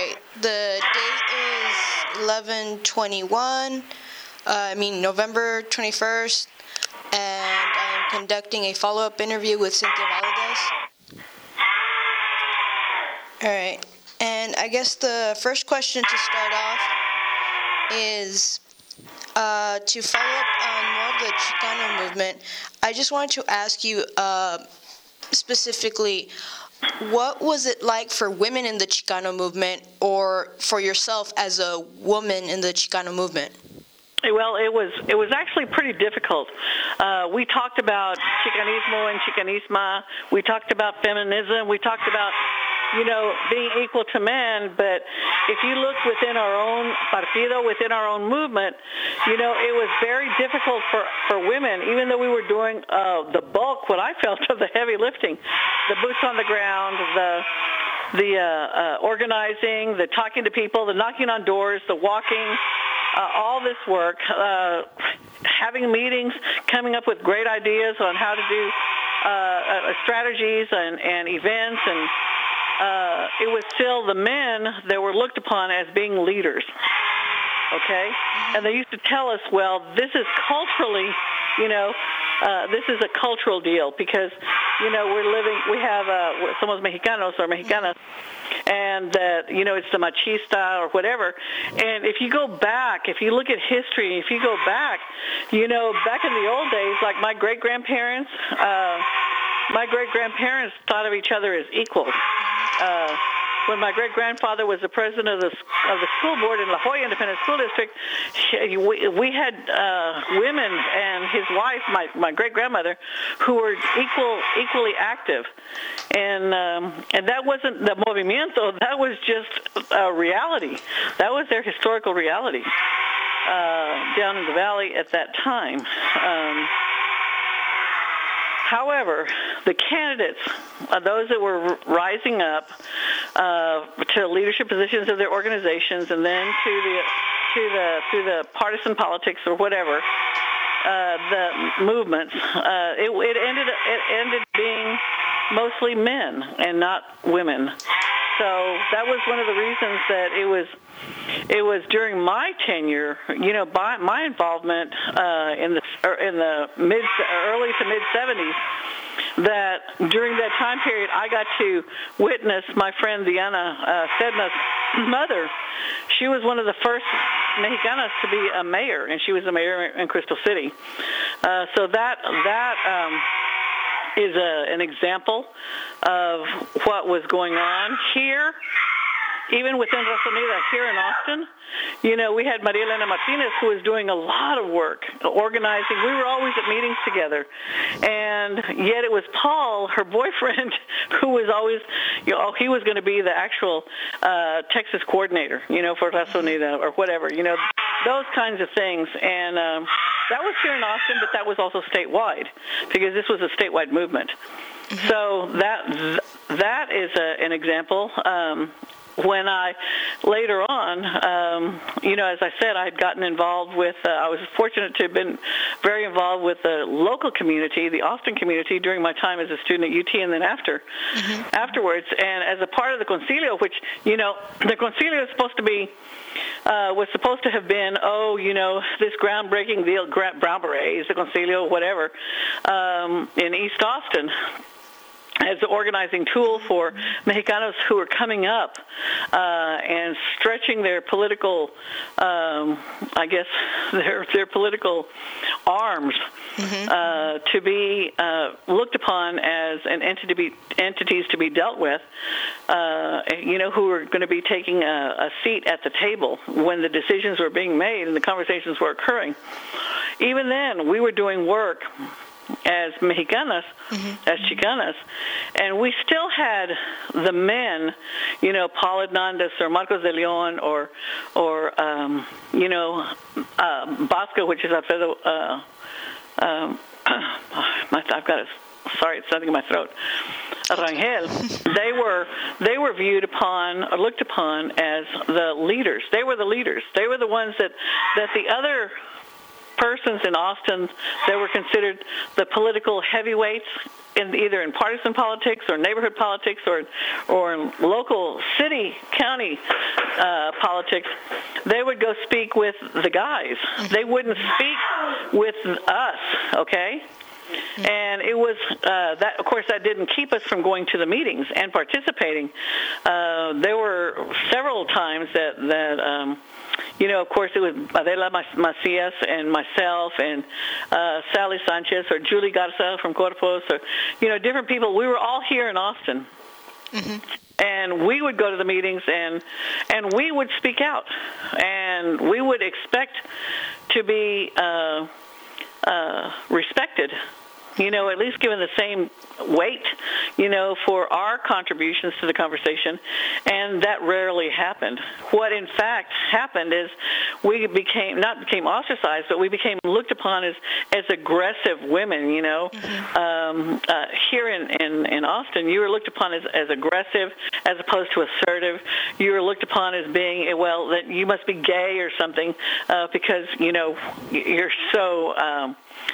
right. The date is 11/21. November 21st, and I'm conducting a follow-up interview with Cynthia Valadez. All right, and I guess the first question to start off is to follow up on more of the Chicano movement. I just wanted to ask you specifically, what was it like for women in the Chicano movement, or for yourself as a woman in the Chicano movement? Well, it was actually pretty difficult. We talked about Chicanismo and Chicanisma. We talked about feminism. We talked about, being equal to men. But if you look within our own partido, within our own movement, it was very difficult for women, even though we were doing the bulk, what I felt, of the heavy lifting, the boots on the ground, the organizing, the talking to people, the knocking on doors, the walking, all this work, having meetings, coming up with great ideas on how to do strategies and events, and it was still the men that were looked upon as being leaders, okay? And they used to tell us, well, this is culturally, this is a cultural deal because, we have somos mexicanos or mexicanas, and that, it's the machista or whatever. And if you look at history, if you go back, back in the old days, like my great-grandparents thought of each other as equals. When my great-grandfather was the president of the school board in La Jolla Independent School District, we had women and his wife, my great-grandmother, who were equally active, and that wasn't the movimiento. That was just a reality. That was their historical reality down in the valley at that time. However, the candidates, those that were rising up to leadership positions of their organizations, and then to the partisan politics or whatever, the movements, it ended being mostly men and not women. So that was one of the reasons that it was during my tenure, my involvement in the early to mid 70s, that during that time period I got to witness my friend Diana Sedna's mother. She was one of the first Mexicanas to be a mayor, and she was a mayor in Crystal City. So that is an example of what was going on here. Even within Raza Unida here in Austin, we had Maria Elena Martinez, who was doing a lot of work, organizing. We were always at meetings together. And yet it was Paul, her boyfriend, who was always, he was going to be the actual Texas coordinator, for Raza Unida or whatever, those kinds of things. And that was here in Austin, but that was also statewide, because this was a statewide movement. Mm-hmm. So that is an example. When I, later on, as I said, I had gotten involved with, I was fortunate to have been very involved with the local community, the Austin community, during my time as a student at UT and then afterwards. And as a part of the Concilio, which, the Concilio is supposed to be, was supposed to have been, this groundbreaking deal, Brown Berets, the Concilio, whatever, in East Austin, as an organizing tool for Mexicanos who are coming up and stretching their political, their political arms to be looked upon as an entities to be dealt with, who are going to be taking a seat at the table when the decisions were being made and the conversations were occurring. Even then, we were doing work as Mexicanas, as Chicanas, and we still had the men, Paul Hernandez or Marcos de Leon or Bosco, which is Alfredo, I've got sorry, it's something in my throat, Rangel. They were viewed upon or looked upon as the leaders. They were the leaders. They were the ones that the other persons in Austin that were considered the political heavyweights either in partisan politics or neighborhood politics or in local city, county politics, they would go speak with the guys. They wouldn't speak with us, okay? And it was that. Of course, that didn't keep us from going to the meetings and participating. There were several times that of course, it was Adela Macias and myself and Sally Sanchez or Julie Garza from Corpus or, different people. We were all here in Austin. And we would go to the meetings and we would speak out. And we would expect to be respected, at least given the same weight, for our contributions to the conversation, and that rarely happened. What in fact happened is we became ostracized, but we became looked upon as aggressive women, here in Austin, you were looked upon as aggressive as opposed to assertive. You were looked upon as being, that you must be gay or something, because, you're so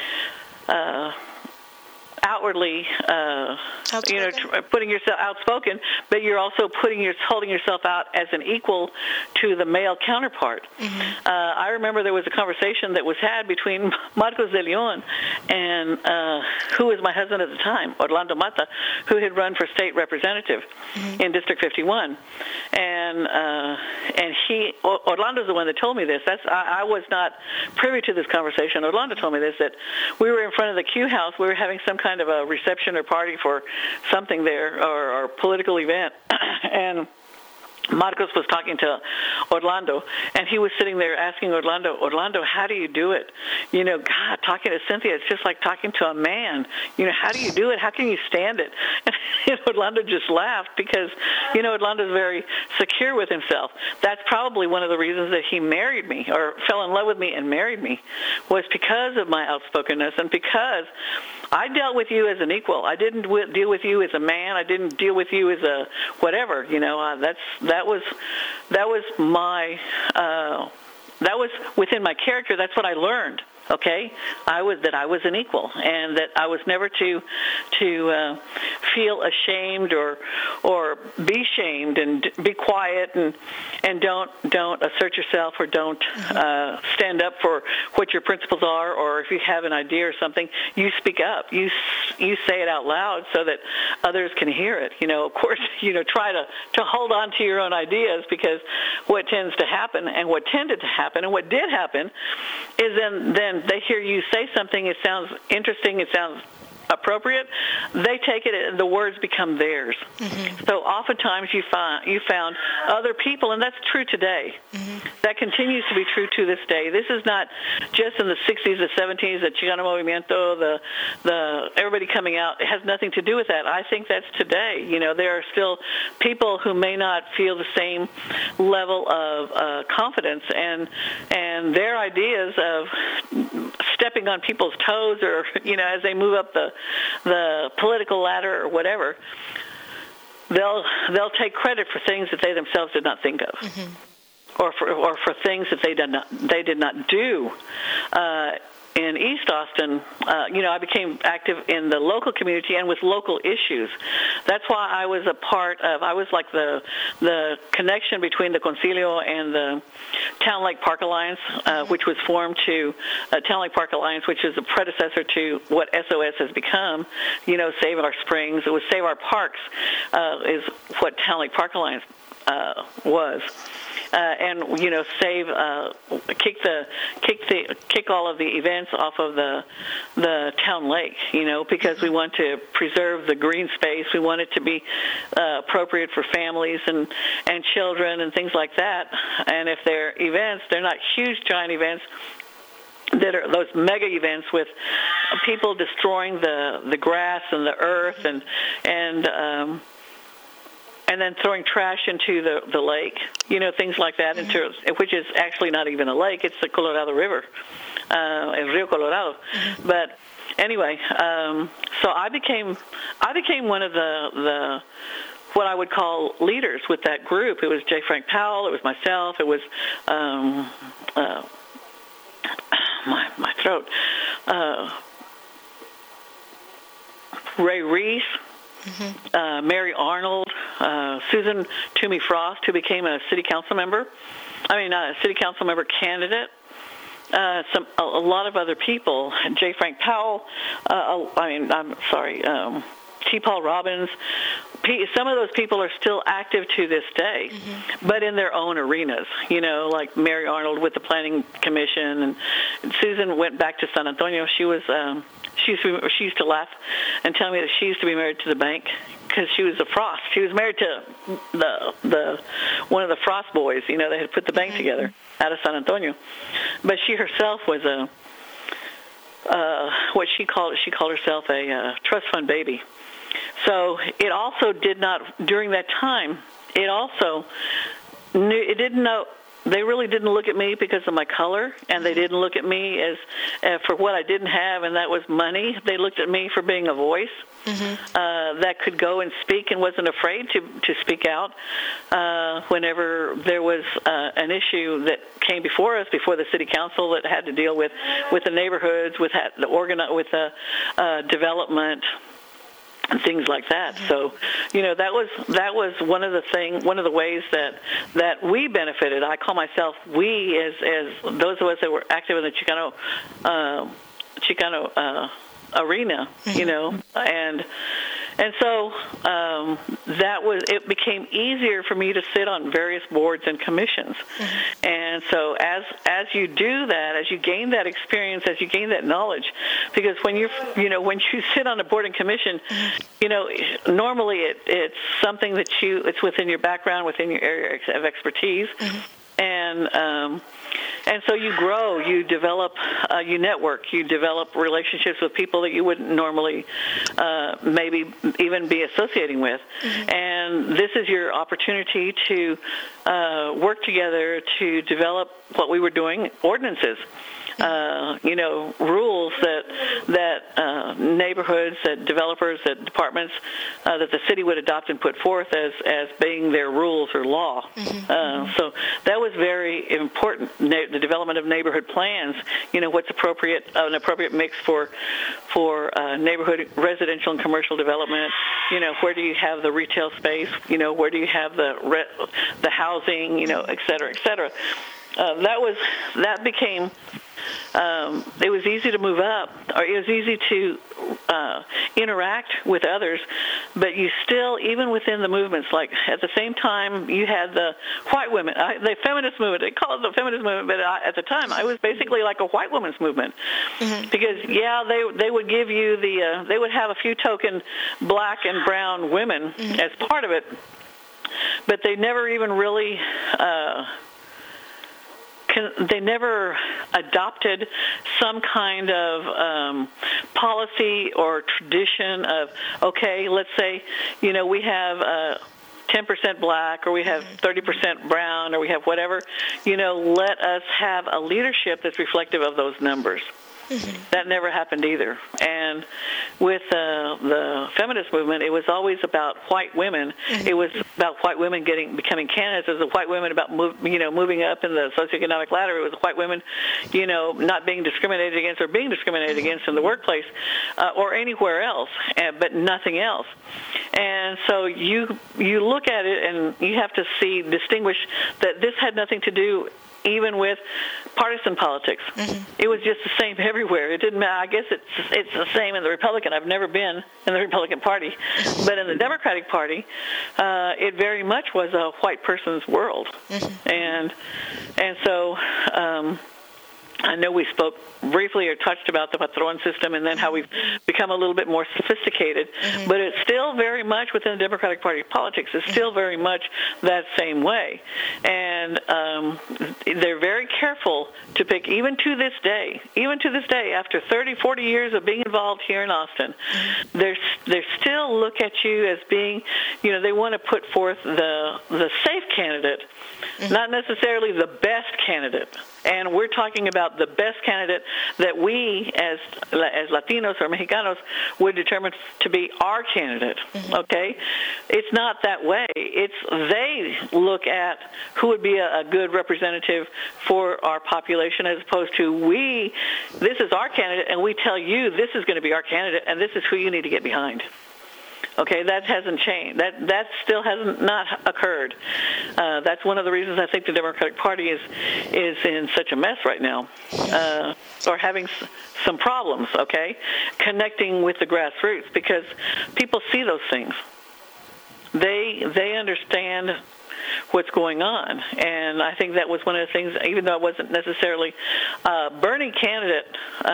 outwardly, putting yourself outspoken, but you're also holding yourself out as an equal to the male counterpart. I remember there was a conversation that was had between Marcos de Leon and who was my husband at the time, Orlando Mata, who had run for state representative in District 51, and Orlando's the one that told me this. I was not privy to this conversation. Orlando told me this, that we were in front of the Q House. We were having some kind of a reception or party for something there or political event, and Marcos was talking to Orlando, and he was sitting there asking Orlando, how do you do it? God, talking to Cynthia, it's just like talking to a man. How do you do it? How can you stand it? And Orlando just laughed because, Orlando's very secure with himself. That's probably one of the reasons that he married me or fell in love with me and married me, was because of my outspokenness and because I dealt with you as an equal. I didn't deal with you as a man. I didn't deal with you as a whatever. That was within my character. That's what I learned. Okay, I was an equal, and that I was never to feel ashamed or be shamed and be quiet and don't assert yourself or don't stand up for what your principles are, or if you have an idea or something, you speak up. You say it out loud so that others can hear it. Of course, try to hold on to your own ideas, because what tends to happen and what tended to happen and what did happen is then they hear you say something, it sounds interesting, it sounds appropriate, they take it and the words become theirs. So oftentimes you found other people, and that's true today. That continues to be true to this day. This is not just in the 60s, the 70s, the Chicano Movimiento, the everybody coming out. It has nothing to do with that. I think that's today. There are still people who may not feel the same level of confidence, and their ideas of stepping on people's toes, or as they move up the political ladder or whatever, they'll take credit for things that they themselves did not think of, or for things that they did not do. In East Austin, I became active in the local community and with local issues. That's why I was I was like the connection between the Concilio and the Town Lake Park Alliance, which was formed to Town Lake Park Alliance, which is a predecessor to what SOS has become, Save Our Springs. It was Save Our Parks, is what Town Lake Park Alliance was. And save, kick all of the events off of the town lake, because we want to preserve the green space. We want it to be appropriate for families and children and things like that. And if they're events, they're not huge, giant events that are those mega events with people destroying the grass and the earth and then throwing trash into the lake, things like that, which is actually not even a lake, it's the Colorado River, El Rio Colorado. But anyway, so I became one of the what I would call leaders with that group. It was J. Frank Powell, it was myself, it was my throat. Ray Reese, Mary Arnold, Susan Toomey Frost, who became a city council member. A city council member candidate. A lot of other people. J. Frank Powell. T. Paul Robbins. Some of those people are still active to this day, but in their own arenas. Like Mary Arnold with the Planning Commission, and Susan went back to San Antonio. She was. She used to laugh and tell me that she used to be married to the bank because she was a Frost. She was married to the one of the Frost boys. They had put the bank together out of San Antonio, but she herself was what she called herself a trust fund baby. So it also did not, during that time, they really didn't look at me because of my color, and they didn't look at me as for what I didn't have, and that was money. They looked at me for being a voice that could go and speak and wasn't afraid to speak out whenever there was an issue that came before us, before the city council, that had to deal with the neighborhoods, with the development, and things like that. So, that was one of the ways that we benefited. I call myself we as those of us that were active in the Chicano arena, and so it became easier for me to sit on various boards and commissions. And so as you do that, as you gain that experience, as you gain that knowledge, because when you sit on a board and commission, normally it's something that it's within your background, within your area of expertise. And so you grow, you develop, you network, you develop relationships with people that you wouldn't normally maybe even be associating with. And this is your opportunity to work together to develop what we were doing, ordinances. Rules that neighborhoods, that developers, that departments, that the city would adopt and put forth as being their rules or law. So that was very important. The development of neighborhood plans. What's an appropriate mix for neighborhood residential and commercial development. Where do you have the retail space? Where do you have the housing? Et cetera, et cetera. That became. It was easy to move up, or it was easy to interact with others, but you still, even within the movements, like at the same time you had the white women, the feminist movement, they call it the feminist movement, but at the time I was basically like a white women's movement, because they would give you they would have a few token black and brown women as part of it, but they never even really they never adopted some kind of policy or tradition of, okay, let's say, we have 10% black, or we have 30% brown, or we have whatever, let us have a leadership that's reflective of those numbers. That never happened either. And with the feminist movement, it was always about white women. It was about white women becoming candidates. It was white women about moving up in the socioeconomic ladder. It was white women, not being discriminated against or being discriminated against in the workplace or anywhere else, but nothing else. And so you look at it and you have to distinguish that this had nothing to do even with partisan politics. It was just the same everywhere. It didn't matter. I guess it's the same in the Republican. I've never been in the Republican Party, but in the Democratic Party, it very much was a white person's world. And so I know we spoke briefly or touched about the Patron system and then how we've become a little bit more sophisticated, but it's still very much within the Democratic Party politics. It's still very much that same way. And they're very careful to pick, even to this day, after 30, 40 years of being involved here in Austin, they still look at you as being, they want to put forth the safe candidate, not necessarily the best candidate. And we're talking about up the best candidate that we as Latinos or Mexicanos would determine to be our candidate. Okay, it's not that way. It's they look at who would be a good representative for our population, as opposed to this is our candidate, and we tell you this is going to be our candidate, and this is who you need to get behind. Okay, that hasn't changed. That still hasn't not occurred. That's one of the reasons I think the Democratic Party is in such a mess right now, or having some problems. Okay, connecting with the grassroots, because people see those things. They understand what's going on, and I think that was one of the things. Even though I wasn't necessarily a Bernie candidate,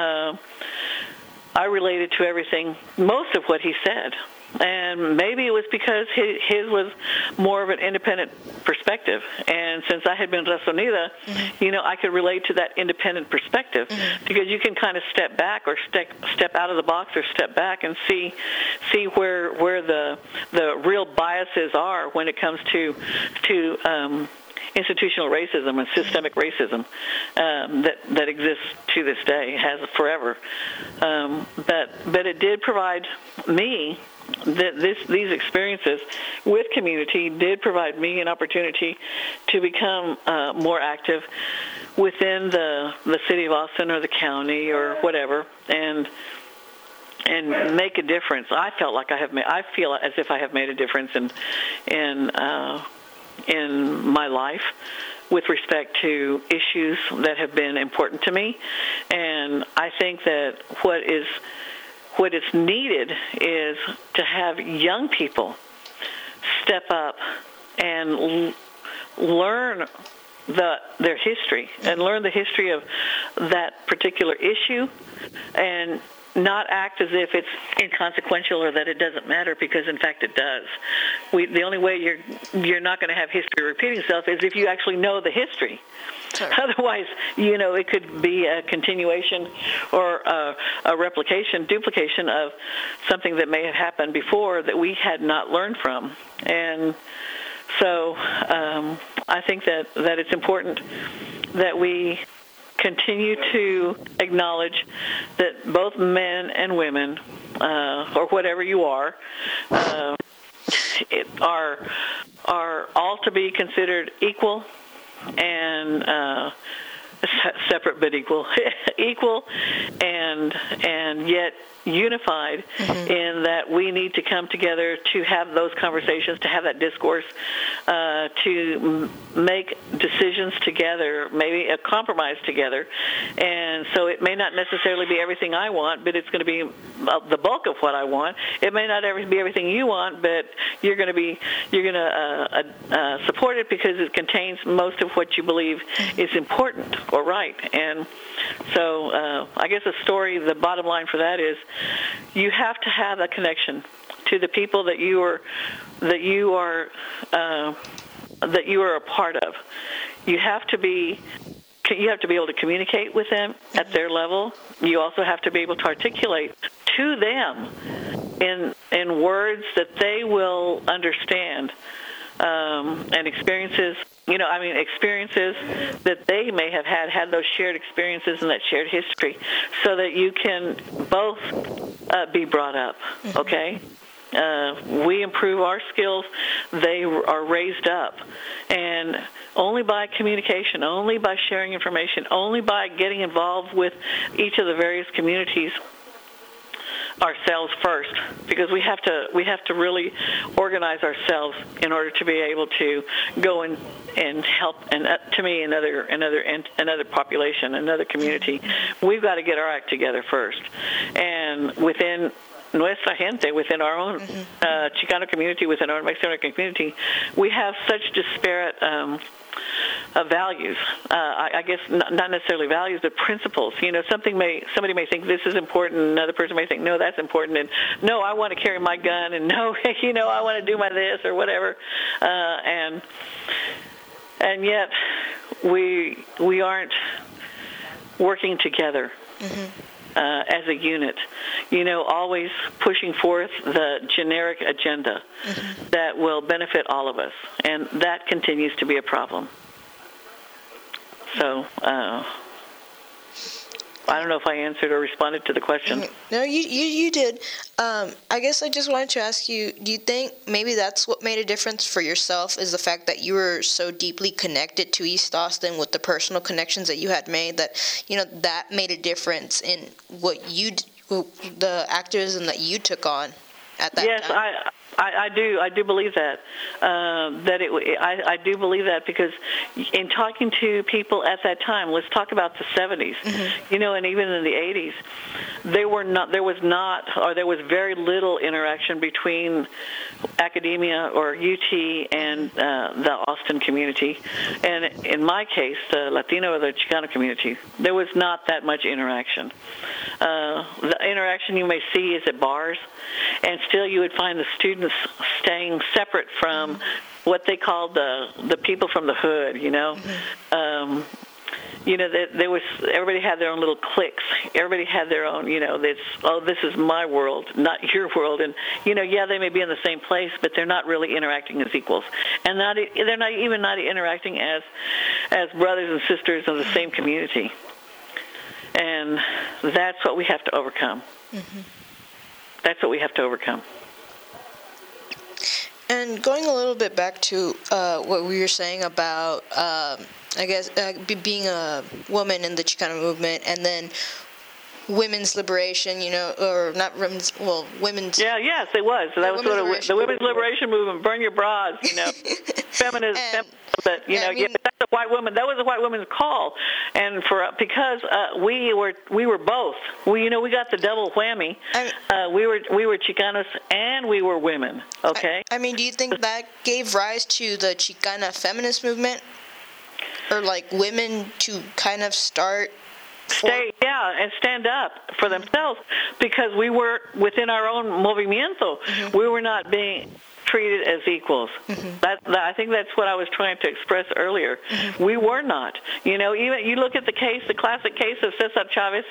I related to everything, most of what he said. And maybe it was because his was more of an independent perspective. And since I had been Razonida, I could relate to that independent perspective, because you can kind of step back or step out of the box or step back and see where the real biases are when it comes to institutional racism and systemic racism that exists to this day, has forever. But it did provide me these experiences with community did provide me an opportunity to become more active within the city of Austin or the county or whatever, and make a difference. I felt like I feel as if I have made a difference in my life with respect to issues that have been important to me. And I think that what is needed is to have young people step up and learn their history and learn the history of that particular issue, and not act as if it's inconsequential or that it doesn't matter, because in fact it does. The only way you're not going to have history repeating itself is if you actually know the history. Sure. Otherwise, it could be a continuation or a duplication of something that may have happened before that we had not learned from. And so I think that it's important that we continue to acknowledge that both men and women, or whatever you are all to be considered equal and separate but equal, and yet unified in that we need to come together to have those conversations, to have that discourse, to make decisions together, maybe a compromise together. And so it may not necessarily be everything I want, but it's going to be the bulk of what I want. It may not be everything you want, but you're going to support it because it contains most of what you believe is important or right. And so I guess the bottom line for that is you have to have a connection to the people that you are a part of. You have to be able to communicate with them at their level. You also have to be able to articulate to them in words that they will understand, and experiences that they may have had those shared experiences and that shared history, so that you can both be brought up, okay? We improve our skills, they are raised up. And only by communication, only by sharing information, only by getting involved with each of the various communities ourselves first, because we have to really organize ourselves in order to be able to go and help, and to me another population, another community. We've got to get our act together first, and within nuestra gente, within our own Chicano community, within our Mexican community, we have such disparate values. I guess not necessarily values, but principles. Somebody may think this is important, another person may think, no, that's important, and no, I want to carry my gun, and no, I want to do my this or whatever, and yet we aren't working together. As a unit, always pushing forth the generic agenda that will benefit all of us, and that continues to be a problem. So, I don't know if I answered or responded to the question. No, you did. I guess I just wanted to ask you, do you think maybe that's what made a difference for yourself, is the fact that you were so deeply connected to East Austin with the personal connections that you had made, that, you know, that made a difference in what the activism that you took on at that time? Yes, I do believe that. I do believe that, because in talking to people at that time, let's talk about the 70s, you know, and even in the 80s, there was very little interaction between academia or UT and the Austin community, and in my case, the Latino or the Chicano community, there was not that much interaction. The interaction you may see is at bars, and still you would find the students staying separate from what they called the people from the hood, you know. You know, everybody had their own little cliques. Everybody had their own, you know, this is my world, not your world. And, you know, yeah, they may be in the same place, but they're not really interacting as equals. And they're not even interacting as brothers and sisters of the same community. And that's what we have to overcome. That's what we have to overcome. And going a little bit back to what we were saying about, I guess, being a woman in the Chicano movement, and then women's liberation, you know, or not women's, well, women's. Yeah, yes, it was. So that was sort of the women's liberation movement. Burn your bras, you know, feminism. But you know, I mean, that's a white woman. That was a white woman's call, and because we were both. We got the double whammy. We were Chicanos and we were women. Okay. I mean, do you think that gave rise to the Chicana feminist movement, or like women to kind of start? And stand up for themselves, because we were within our own movimiento. We were not being treated as equals. I think that's what I was trying to express earlier. We were not. You know, even you look at the classic case of Cesar Chavez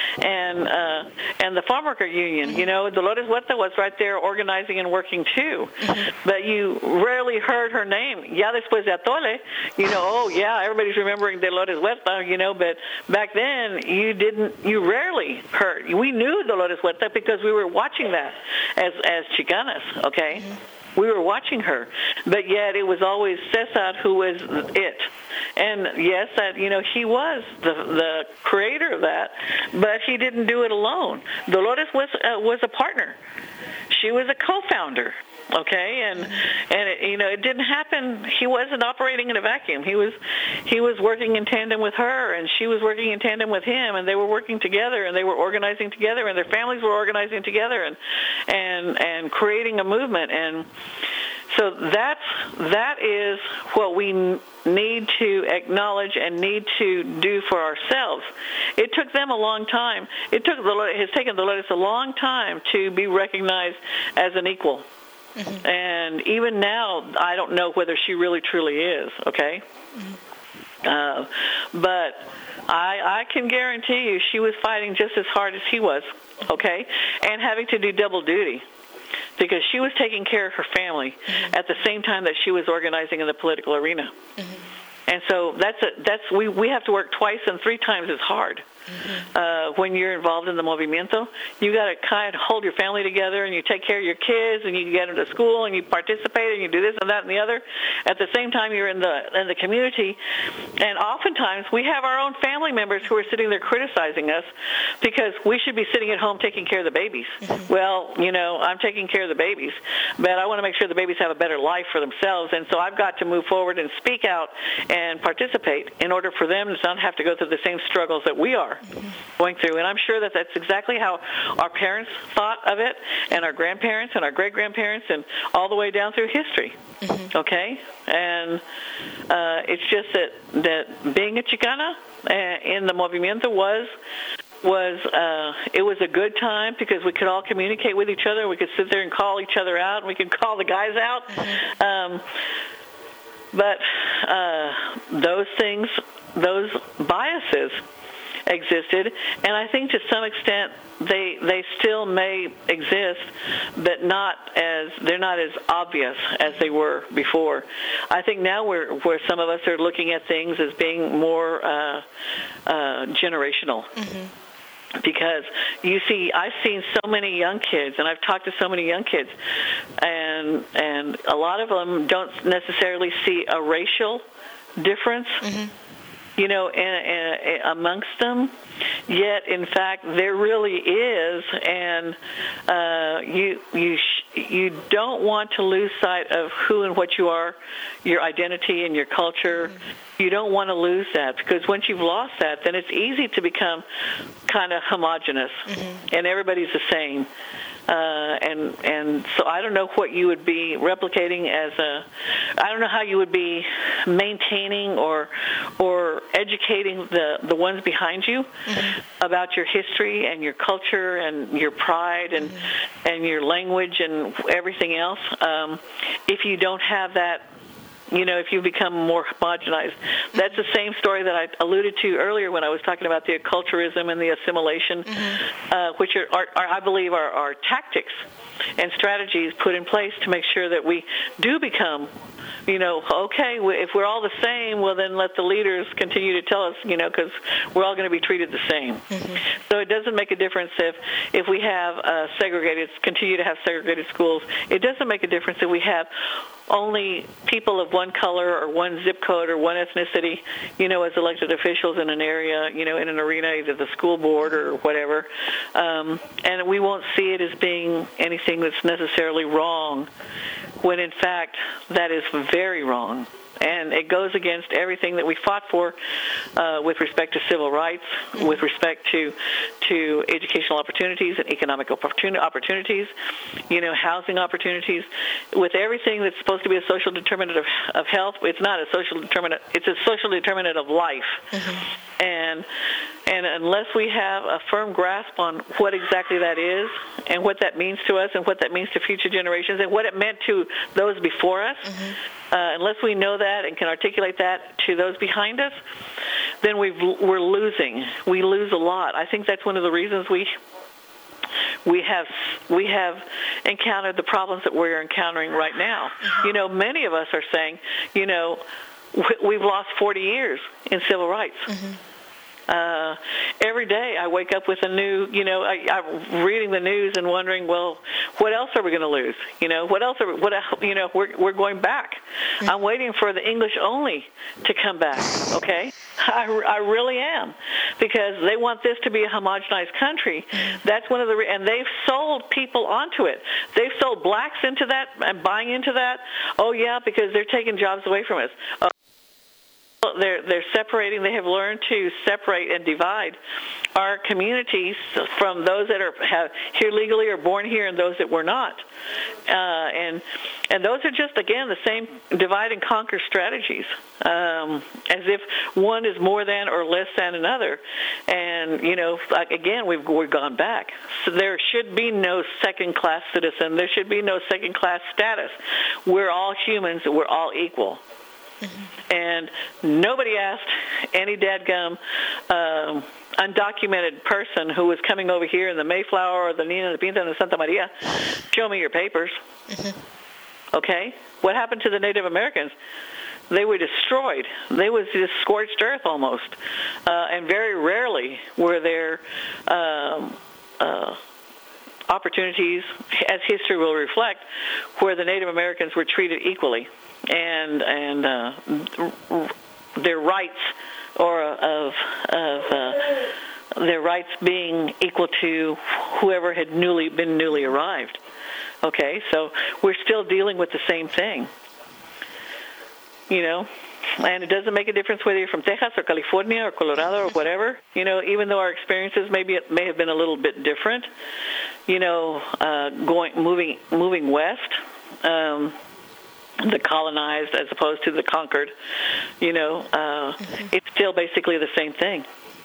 and the Farm Worker Union. You know, Dolores Huerta was right there organizing and working too, but you rarely heard her name. Ya después de Atole, you know, oh yeah, everybody's remembering Dolores Huerta, you know, but back then you rarely heard. We knew Dolores Huerta because we were watching that as Chicanas, okay? We were watching her, but yet it was always Cesar who was it. And yes, he was the creator of that, but he didn't do it alone. Dolores was a partner. She was a co-founder. Okay, and it didn't happen. He wasn't operating in a vacuum. He was working in tandem with her, and she was working in tandem with him, and they were working together, and they were organizing together, and their families were organizing together, and creating a movement. And so that is what we need to acknowledge and need to do for ourselves. It took them a long time. It has taken Dolores a long time to be recognized as an equal. And even now, I don't know whether she really truly is, okay? But I can guarantee you she was fighting just as hard as he was, okay? And having to do double duty, because she was taking care of her family at the same time that she was organizing in the political arena. And so we have to work twice and three times as hard. When you're involved in the movimiento, you got to kind of hold your family together, and you take care of your kids, and you get them to school, and you participate, and you do this and that and the other. At the same time, you're in the community, and oftentimes we have our own family members who are sitting there criticizing us because we should be sitting at home taking care of the babies. Well, you know, I'm taking care of the babies, but I want to make sure the babies have a better life for themselves, and so I've got to move forward and speak out and participate in order for them to not have to go through the same struggles that we are going through. And I'm sure that that's exactly how our parents thought of it, and our grandparents and our great-grandparents, and all the way down through history. Okay? And it's just that being a Chicana in the movimiento was it was a good time, because we could all communicate with each other. We could sit there and call each other out, and we could call the guys out. But those things, those biases existed, and I think to some extent they still may exist, but they're not as obvious as they were before. I think now where some of us are looking at things as being more generational. Because you see, I've seen so many young kids, and I've talked to so many young kids, and a lot of them don't necessarily see a racial difference, amongst them. Yet, in fact, there really is, and you don't want to lose sight of who and what you are, your identity and your culture. You don't want to lose that, because once you've lost that, then it's easy to become kind of homogenous, and everybody's the same. And so I don't know what you would be replicating I don't know how you would be maintaining or educating the ones behind you about your history and your culture and your pride and your language and everything else. If you don't have that, if you become more homogenized. That's the same story that I alluded to earlier when I was talking about the acculturism and the assimilation, which are I believe, are tactics and strategies put in place to make sure that we do become, okay, if we're all the same, well, then let the leaders continue to tell us, because we're all going to be treated the same. So it doesn't make a difference if we have continue to have segregated schools. It doesn't make a difference if we have only people of one color or one zip code or one ethnicity, as elected officials in an area, in an arena, either the school board or whatever. And we won't see it as being anything that's necessarily wrong, when in fact that is very wrong. And it goes against everything that we fought for with respect to civil rights, with respect to educational opportunities and economic opportunities, housing opportunities, with everything that's supposed to be a social determinant of health. It's not a social determinant. It's a social determinant of life. And unless we have a firm grasp on what exactly that is and what that means to us and what that means to future generations and what it meant to those before us, unless we know that and can articulate that to those behind us, then we're losing. We lose a lot. I think that's one of the reasons we have encountered the problems that we're encountering right now. Many of us are saying, we've lost 40 years in civil rights. Every day I wake up with a new, I'm reading the news and wondering, well, what else are we going to lose? We're going back. I'm waiting for the English only to come back. Okay. I really am, because they want this to be a homogenized country. That's one of and they've sold people onto it. They've sold blacks into that and buying into that. Oh yeah, because they're taking jobs away from us. They're separating. They have learned to separate and divide our communities from those that have here legally or born here and those that were not. And those are just, again, the same divide and conquer strategies, as if one is more than or less than another. And, again, we've gone back. So there should be no second-class citizen. There should be no second-class status. We're all humans. We're all equal. And nobody asked any dadgum undocumented person who was coming over here in the Mayflower or the Nina, the Pinta, and the Santa Maria, show me your papers. Okay? What happened to the Native Americans? They were destroyed. They was just scorched earth almost. And very rarely were there opportunities, as history will reflect, where the Native Americans were treated equally. And their rights, or of their rights being equal to whoever had been newly arrived. Okay, so we're still dealing with the same thing. And it doesn't make a difference whether you're from Texas or California or Colorado or whatever. Even though our experiences may have been a little bit different. Moving west. The colonized as opposed to the conquered, it's still basically the same thing.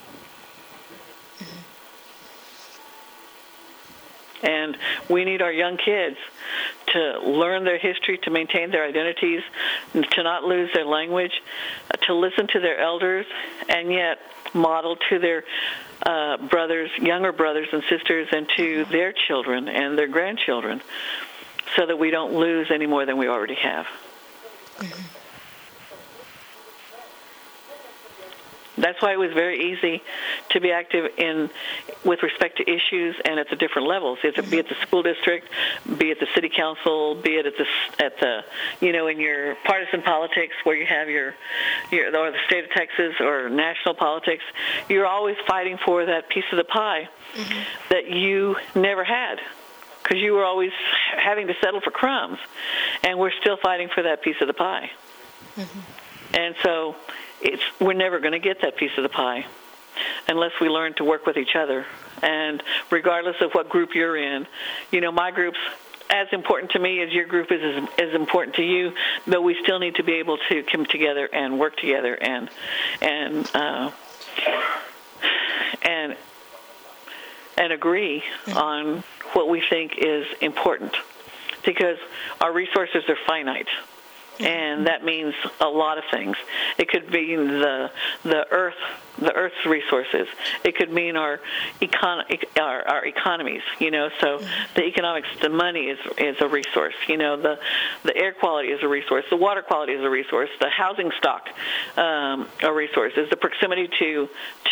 And we need our young kids to learn their history, to maintain their identities, to not lose their language, to listen to their elders, and yet model to their younger brothers and sisters, and to their children and their grandchildren, so that we don't lose any more than we already have. That's why it was very easy to be active with respect to issues and at the different levels. Be it the school district, be it the city council, be it at the in your partisan politics where you have your or the state of Texas or national politics. You're always fighting for that piece of the pie that you never had, because you were always having to settle for crumbs, and we're still fighting for that piece of the pie. And so we're never going to get that piece of the pie unless we learn to work with each other. And regardless of what group you're in, my group's as important to me as your group is as important to you, but we still need to be able to come together and work together and agree on what we think is important, because our resources are finite. And that means a lot of things. It could mean the Earth's resources. It could mean our economies. So the economics, the money is a resource. The air quality is a resource. The water quality is a resource. The housing stock, a resource. Is the proximity to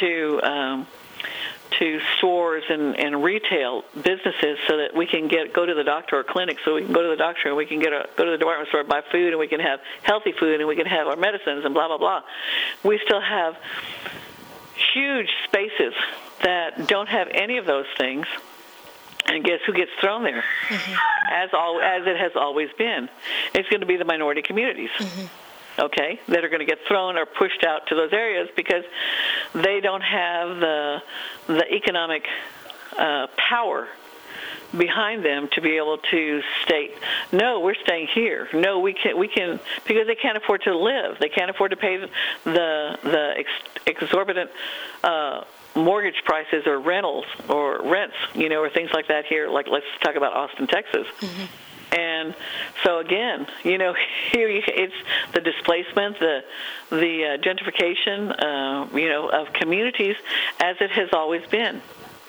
stores and retail businesses, so that we can go to the doctor or clinic, so we can go to the doctor and we can go to the department store and buy food, and we can have healthy food, and we can have our medicines and blah, blah, blah. We still have huge spaces that don't have any of those things, and guess who gets thrown there? As it has always been. It's going to be the minority communities. Okay, that are going to get thrown or pushed out to those areas because they don't have the economic power behind them to be able to state, no, we're staying here. No, we can, because they can't afford to live. They can't afford to pay the exorbitant mortgage prices or rentals or rents, or things like that here. Like, let's talk about Austin, Texas. And so again, it's the displacement, the gentrification, of communities, as it has always been,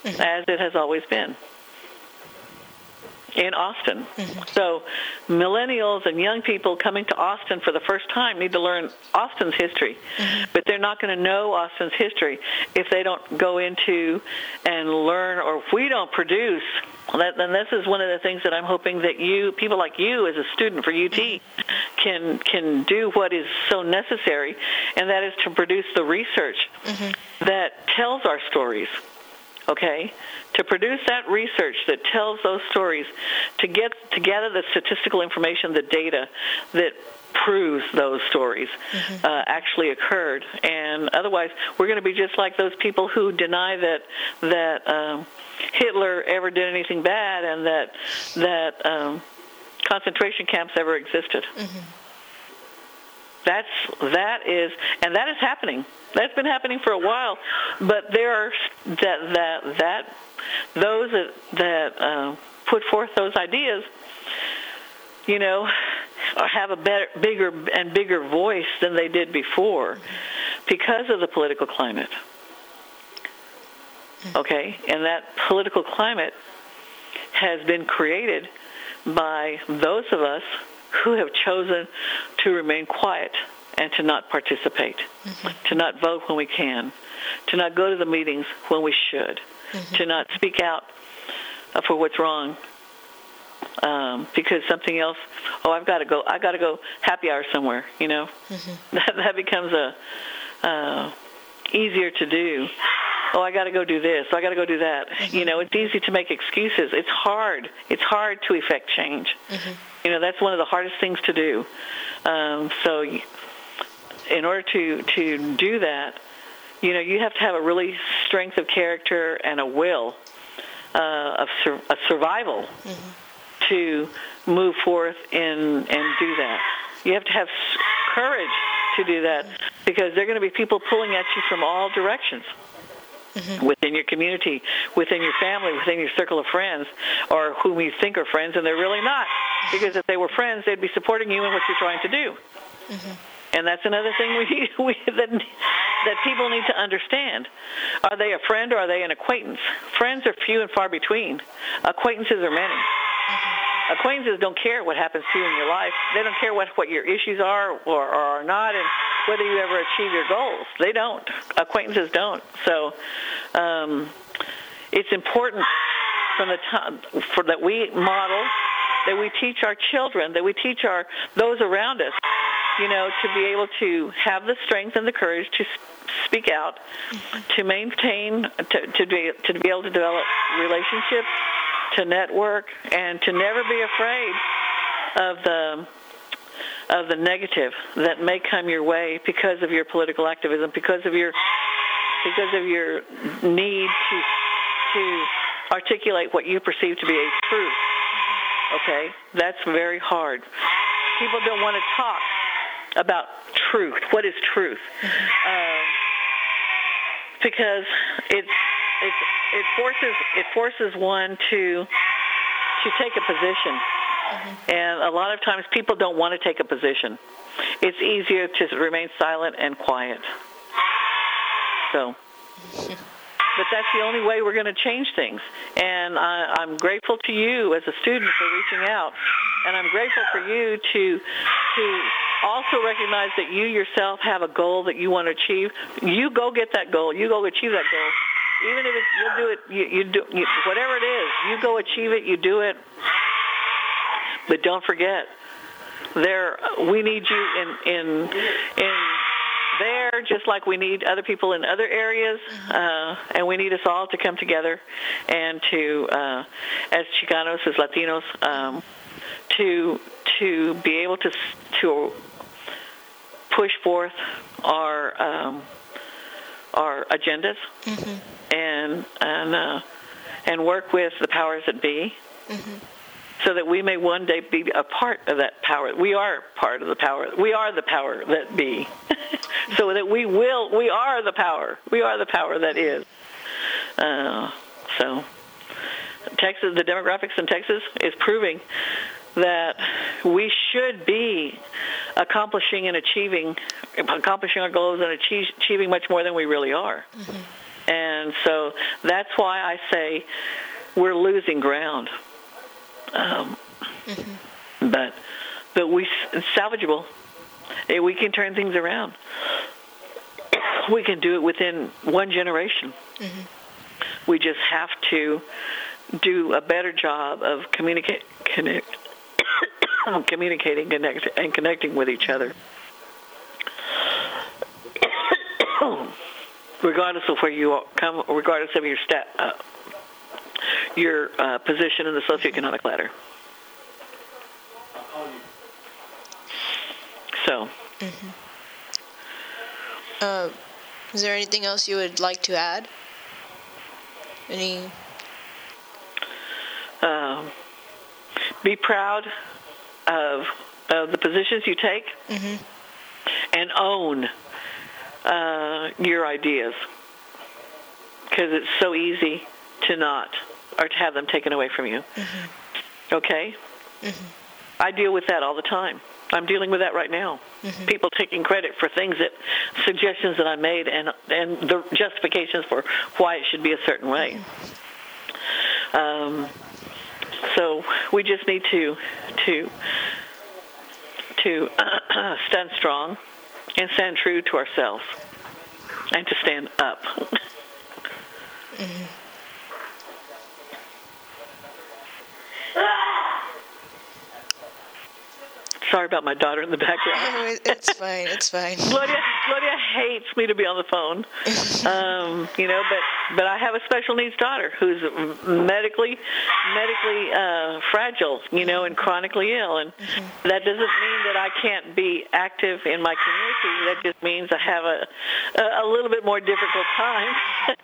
in Austin. So millennials and young people coming to Austin for the first time need to learn Austin's history, but they're not going to know Austin's history if they don't go into and learn, or if we don't produce. Then this is one of the things that I'm hoping that people like you as a student for UT, can do what is so necessary, and that is to produce the research that tells our stories. Okay, to produce that research that tells those stories, to gather the statistical information, the data that proves those stories actually occurred. And otherwise, we're going to be just like those people who deny that Hitler ever did anything bad, and that concentration camps ever existed. That is happening. That's been happening for a while, but there are those that put forth those ideas, have a bigger voice than they did before, because of the political climate. Okay, and that political climate has been created by those of us who have chosen to remain quiet and to not participate, to not vote when we can, to not go to the meetings when we should, to not speak out for what's wrong, because something else. Oh, I got to go happy hour somewhere. That becomes easier to do. Oh, I got to go do this. I got to go do that. It's easy to make excuses. It's hard. It's hard to effect change. That's one of the hardest things to do. So in order to do that, you have to have a really strength of character and a will of a survival to move forth and do that. You have to have courage to do that, because there are going to be people pulling at you from all directions. Within your community, within your family, within your circle of friends, or whom you think are friends, and they're really not. Because if they were friends, they'd be supporting you in what you're trying to do. And that's another thing that people need to understand. Are they a friend or are they an acquaintance? Friends are few and far between. Acquaintances are many. Acquaintances don't care what happens to you in your life. They don't care what your issues are or are not, whether you ever achieve your goals. They don't. Acquaintances don't. So it's important from the time that we model, that we teach our children, that we teach those around us, to be able to have the strength and the courage to speak out, to maintain, to be able to develop relationships, to network, and to never be afraid of the negative that may come your way because of your political activism, because of your need to articulate what you perceive to be a truth. Okay? That's very hard. People don't want to talk about truth. What is truth? Because it forces one to take a position. And a lot of times people don't want to take a position. It's easier to remain silent and quiet. So, but that's the only way we're going to change things. And I'm grateful to you as a student for reaching out. And I'm grateful for you to also recognize that you yourself have a goal that you want to achieve. You go get that goal. You go achieve that goal. Even if you'll do it, whatever it is, you go achieve it, you do it. But don't forget, we need you in there, just like we need other people in other areas, and we need us all to come together and to, as Chicanos, as Latinos, to be able to push forth our agendas and work with the powers that be. So that we may one day be a part of that power. We are part of the power. We are the power that be. So that we are the power. We are the power that is. So Texas, the demographics in Texas is proving that we should be accomplishing our goals and achieving much more than we really are. And so that's why I say we're losing ground. But it's salvageable. We can turn things around. We can do it within one generation. We just have to do a better job of communicating, and connecting with each other, regardless of where you come, regardless of your position in the socioeconomic ladder. So. Is there anything else you would like to add? Be proud of the positions you take, and own your ideas, because it's so easy to not, or to have them taken away from you. Okay? I deal with that all the time. I'm dealing with that right now. People taking credit for suggestions that I made, and the justifications for why it should be a certain way. So we just need to stand strong and stand true to ourselves, and to stand up. Sorry about my daughter in the background. Oh, it's fine. It's fine. Gloria hates me to be on the phone, but I have a special needs daughter who's medically fragile, and chronically ill, and that doesn't mean that I can't be active in my community. That just means I have a little bit more difficult time.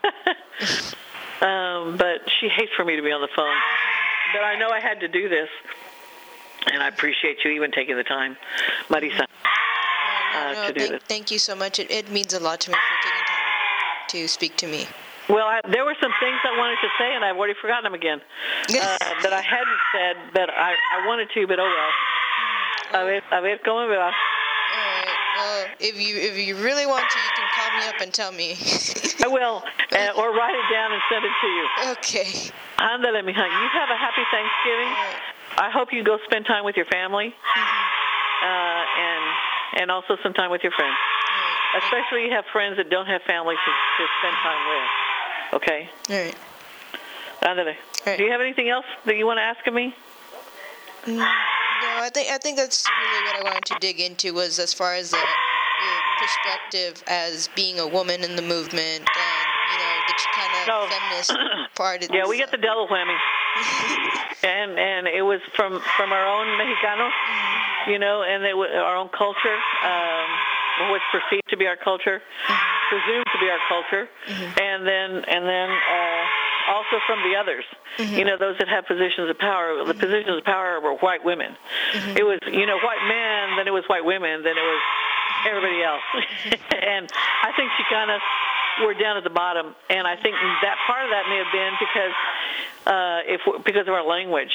But she hates for me to be on the phone. But I know I had to do this. And I appreciate you even taking the time, Marisa, to do this. Thank you so much. It means a lot to me for taking time to speak to me. Well, there were some things I wanted to say, and I've already forgotten them again, that I hadn't said, but I wanted to, but oh well. A ver cómo me va. Well, if you really want to, you can call me up and tell me. I will, or write it down and send it to you. Okay. Ándale, mija. You have a happy Thanksgiving. I hope you go spend time with your family, and also some time with your friends. especially you have friends that don't have families to spend time with. Okay? All right. Andale. Do you have anything else that you want to ask of me? No, I think that's really what I wanted to dig into, was as far as your perspective as being a woman in the movement, and the Chicana feminist part of Yeah, we get the double whammy. and it was from our own Mexicanos, and our own culture, what's perceived to be our culture, presumed to be our culture, and then also from the others, those that have positions of power. The positions of power were white women. It was, white men, then it was white women, then it was everybody else. And I think Chicanas were down at the bottom, and I think that part of that may have been because of our language.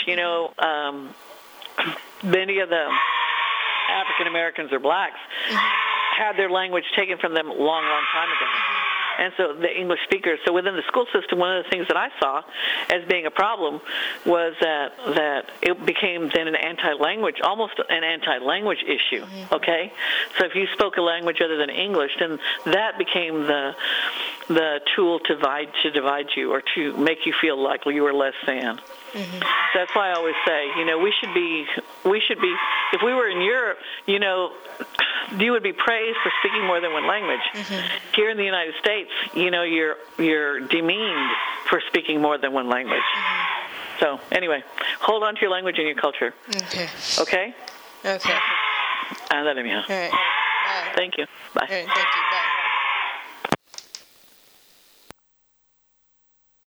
Many of the African Americans or blacks had their language taken from them a long time ago. And so the English speakers, so within the school system, one of the things that I saw as being a problem was that it became then almost an anti-language issue, okay? So if you spoke a language other than English, then that became the tool to divide you, or to make you feel like you were less than. So that's why I always say, we should be, if we were in Europe, you would be praised for speaking more than one language. Here in the United States, you're demeaned for speaking more than one language. So anyway, hold on to your language and your culture. Okay? Okay. All right. All right. Bye. Thank you. Bye. All right. Thank you. Bye.